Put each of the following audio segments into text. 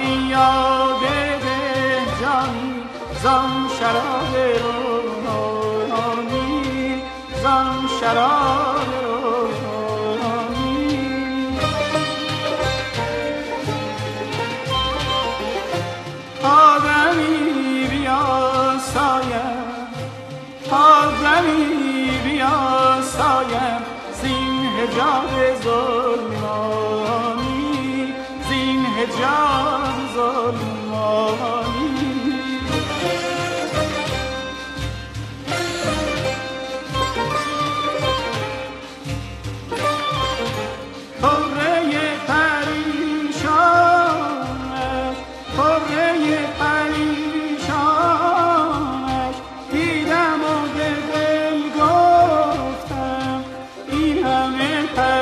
ساقیا بده جامی زان شراب روحانی، زان شراب روحانی. آدمی بیاسایم، آدمی بیاسایم زین حجاب ظلمانی، زین حجاب ظلمانی. طره پریشانش، طره پریشانش دیدم و به دل گفتم این همه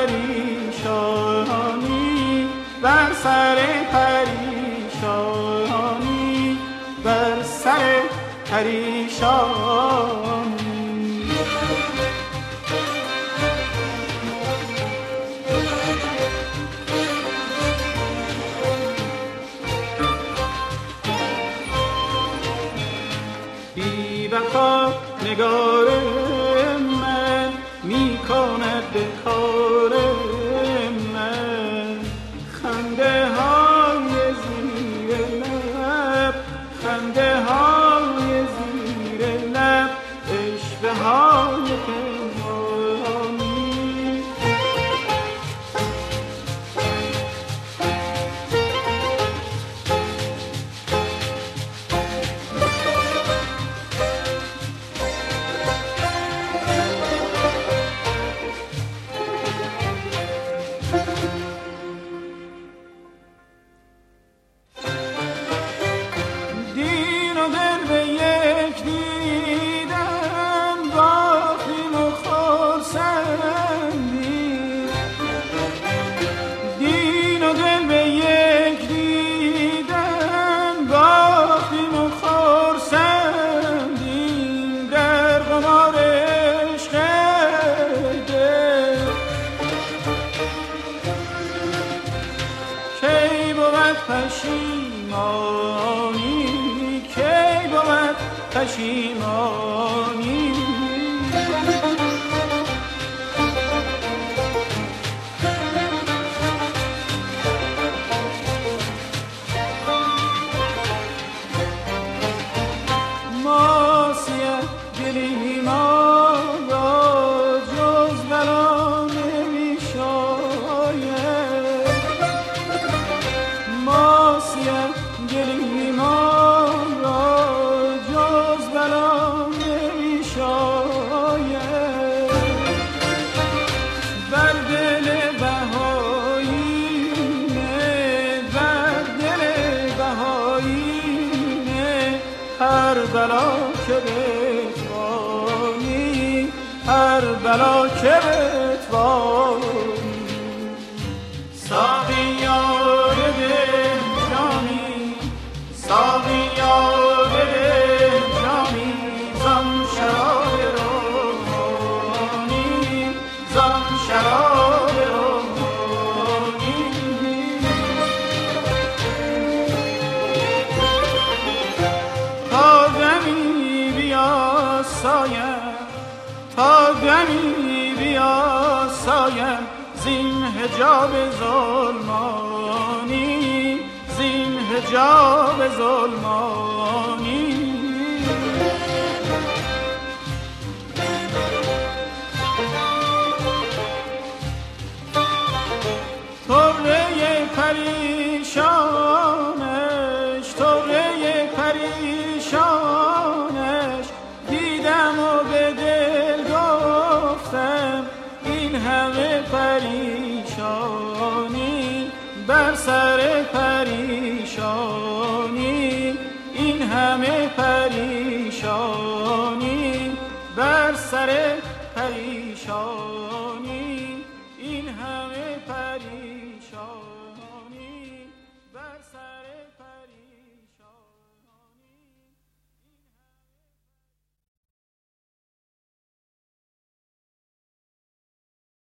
پریشانی بر سر پریشانی، بر سر پریشانی. بی وفا نگار من می کند به کار من، خنده های زیر لب، خنده های زیر لب، عشوه های پنهانی. دین و دل به یک دیدن باختیم و خرسندیم، دین و دل به یک دیدن باختیم و خرسندیم در قمار عشق دل. کی بود پشیمانی، کی بود پشیمانی. ما سیه دلی ما را جز بلا نمی شاید، ما سیه دلی ما را جز بلا نمی شاید. بر دل بهایی نه، بر دل بهایی نه، هر بلا که بتوانی، هر بلا که بتوانی. ساقیا بده جامی، ساقیا بده جامی زان شراب روحانی، زان شراب روحانی. تا دمی بیاسایم، تا دمی بیاسایم زین حجاب ظلمانی، زین حجاب ظلمانی. طره پریشانش، طره پریشانش دیدم و به دل گفتم این همه پریشانی بر سر پریشانی، این همه پریشانی بر سر پریشانی.